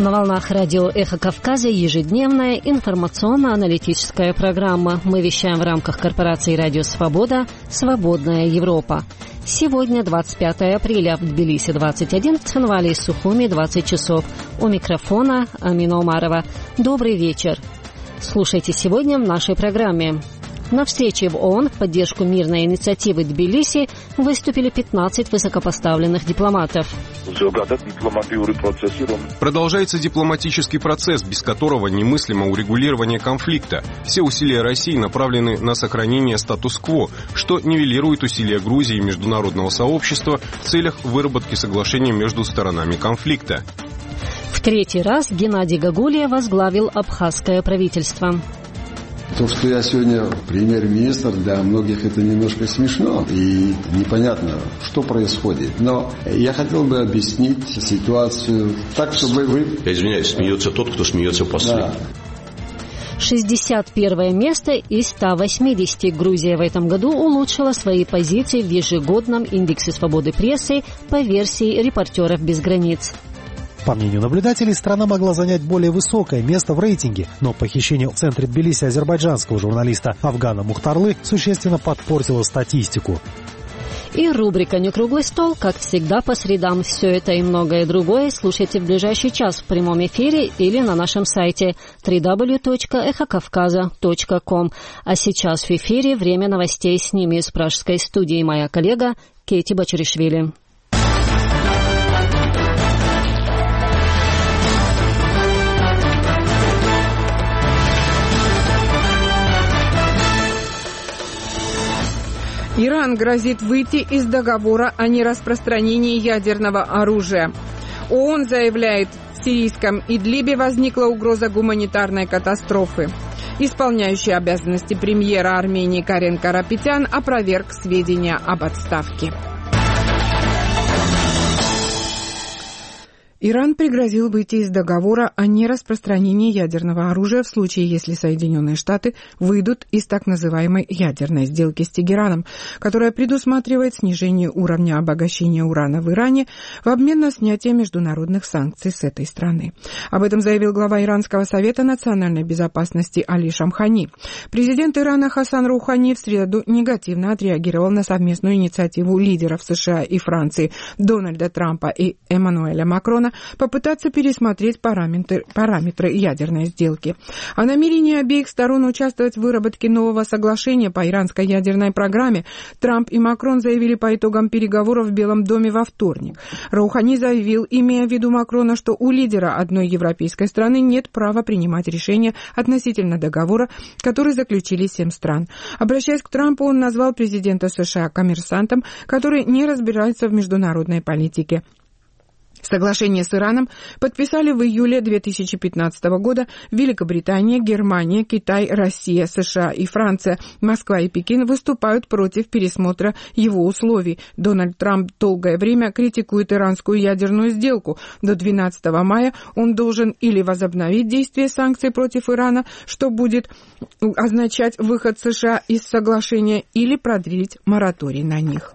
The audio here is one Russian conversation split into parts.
На волнах радио «Эхо Кавказа» ежедневная информационно-аналитическая программа. Мы вещаем в рамках корпорации «Радио Свобода» «Свободная Европа». Сегодня 25 апреля, в Тбилиси 21, в Цхинвале и Сухуми 20 часов. У микрофона Амина Умарова. Добрый вечер. Слушайте сегодня в нашей программе. На встрече в ООН в поддержку мирной инициативы Тбилиси выступили 15 высокопоставленных дипломатов. Продолжается дипломатический процесс, без которого немыслимо урегулирование конфликта. Все усилия России направлены на сохранение статус-кво, что нивелирует усилия Грузии и международного сообщества в целях выработки соглашения между сторонами конфликта. В третий раз Геннадий Гагулия возглавил абхазское правительство. То, что я сегодня премьер-министр, для многих это немножко смешно и непонятно, что происходит. Но я хотел бы объяснить ситуацию так, чтобы вы... Я извиняюсь, смеется тот, кто смеется последний. Да. 61 место из 180. Грузия в этом году улучшила свои позиции в ежегодном индексе свободы прессы по версии «Репортеров без границ». По мнению наблюдателей, страна могла занять более высокое место в рейтинге, но похищение в центре Тбилиси азербайджанского журналиста Афгана Мухтарлы существенно подпортило статистику. И рубрика «Некруглый стол», как всегда, по средам. Все это и многое другое слушайте в ближайший час в прямом эфире или на нашем сайте www.ekhokavkaza.com. А сейчас в эфире время новостей. С ними из пражской студии моя коллега Кейти Бачаришвили. Иран грозит выйти из договора о нераспространении ядерного оружия. ООН заявляет, в сирийском Идлибе возникла угроза гуманитарной катастрофы. Исполняющий обязанности премьера Армении Карен Карапетян опроверг сведения об отставке. Иран пригрозил выйти из договора о нераспространении ядерного оружия в случае, если Соединенные Штаты выйдут из так называемой ядерной сделки с Тегераном, которая предусматривает снижение уровня обогащения урана в Иране в обмен на снятие международных санкций с этой страны. Об этом заявил глава Иранского совета национальной безопасности Али Шамхани. Президент Ирана Хасан Роухани в среду негативно отреагировал на совместную инициативу лидеров США и Франции Дональда Трампа и Эммануэля Макрона попытаться пересмотреть параметры ядерной сделки. О намерении обеих сторон участвовать в выработке нового соглашения по иранской ядерной программе Трамп и Макрон заявили по итогам переговоров в Белом доме во вторник. Роухани заявил, имея в виду Макрона, что у лидера одной европейской страны нет права принимать решения относительно договора, который заключили 7 стран. Обращаясь к Трампу, он назвал президента США коммерсантом, который не разбирается в международной политике. Соглашение с Ираном подписали в июле 2015 года Великобритания, Германия, Китай, Россия, США и Франция. Москва и Пекин выступают против пересмотра его условий. Дональд Трамп долгое время критикует иранскую ядерную сделку. До 12 мая он должен или возобновить действие санкций против Ирана, что будет означать выход США из соглашения, или продлить мораторий на них.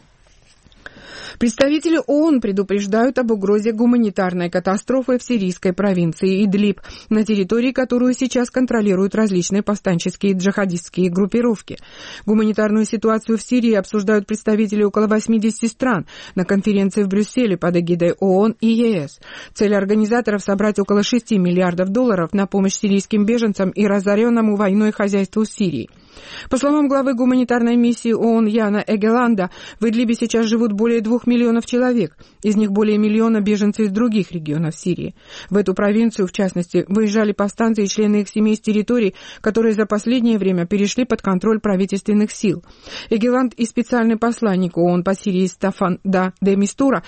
Представители ООН предупреждают об угрозе гуманитарной катастрофы в сирийской провинции Идлиб, на территории, которую сейчас контролируют различные повстанческие джихадистские группировки. Гуманитарную ситуацию в Сирии обсуждают представители около 80 стран на конференции в Брюсселе под эгидой ООН и ЕС. Цель организаторов — собрать около $6 миллиардов на помощь сирийским беженцам и разоренному войной хозяйству Сирии. По словам главы гуманитарной миссии ООН Яна Эгеланда, в Идлибе сейчас живут более 2 миллионов человек, из них более миллиона беженцев из других регионов Сирии. В эту провинцию, в частности, выезжали повстанцы и члены их семей с территорий, которые за последнее время перешли под контроль правительственных сил. Эгеланд и специальный посланник ООН по Сирии Стефан де Мистура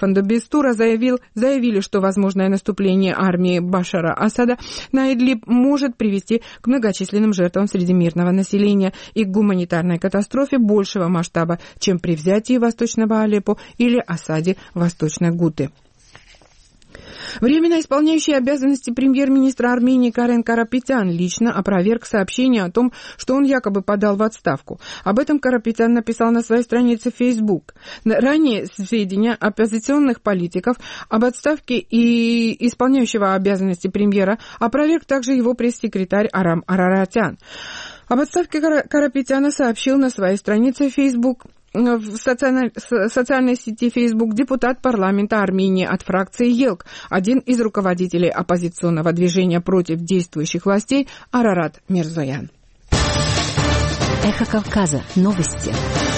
заявили, что возможное наступление армии Башара Асада на Идлиб может привести к многочисленным жертвам среди мирного населения и к гуманитарной катастрофе большего масштаба, чем при взятии Восточного Алеппо или осаде Восточной Гуты. Временно исполняющий обязанности премьер-министра Армении Карен Карапетян лично опроверг сообщение о том, что он якобы подал в отставку. Об этом Карапетян написал на своей странице в Facebook. Ранее сведения оппозиционных политиков об отставке и исполняющего обязанности премьера опроверг также его пресс-секретарь Арам Араратян. Об отставке Карапетяна сообщил на своей странице в Facebook. В социальной сети Facebook депутат парламента Армении от фракции ЕЛК, один из руководителей оппозиционного движения против действующих властей Арарат Мирзоян. Эхо Кавказа. Новости.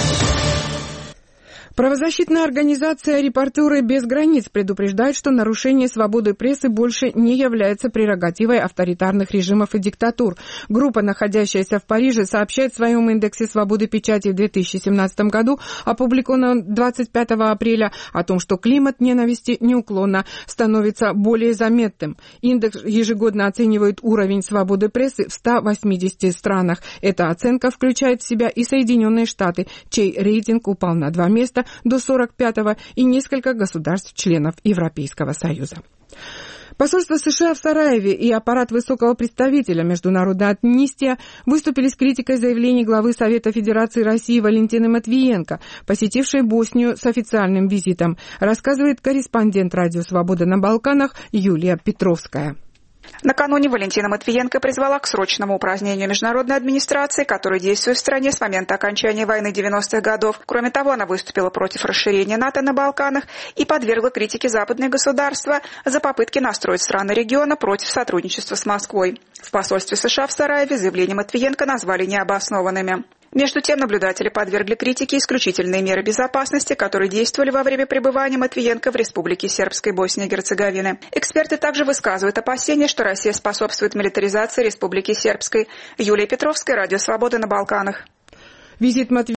Правозащитная организация «Репортеры без границ» предупреждает, что нарушение свободы прессы больше не является прерогативой авторитарных режимов и диктатур. Группа, находящаяся в Париже, сообщает в своем индексе свободы печати в 2017 году, опубликованном 25 апреля, о том, что климат ненависти неуклонно становится более заметным. Индекс ежегодно оценивает уровень свободы прессы в 180 странах. Эта оценка включает в себя и Соединенные Штаты, чей рейтинг упал на 2 места до 45-го, и несколько государств-членов Европейского Союза. Посольство США в Сараеве и аппарат высокого представителя Международная амнистия выступили с критикой заявлений главы Совета Федерации России Валентины Матвиенко, посетившей Боснию с официальным визитом, рассказывает корреспондент Радио Свобода на Балканах Юлия Петровская. Накануне Валентина Матвиенко призвала к срочному упразднению международной администрации, которая действует в стране с момента окончания войны 90-х годов. Кроме того, она выступила против расширения НАТО на Балканах и подвергла критике западные государства за попытки настроить страны региона против сотрудничества с Москвой. В посольстве США в Сараеве заявления Матвиенко назвали необоснованными. Между тем, наблюдатели подвергли критике исключительные меры безопасности, которые действовали во время пребывания Матвиенко в Республике Сербской Боснии и Герцеговины. Эксперты также высказывают опасения, что Россия способствует милитаризации Республики Сербской. Юлия Петровская, Радио Свобода на Балканах. Визит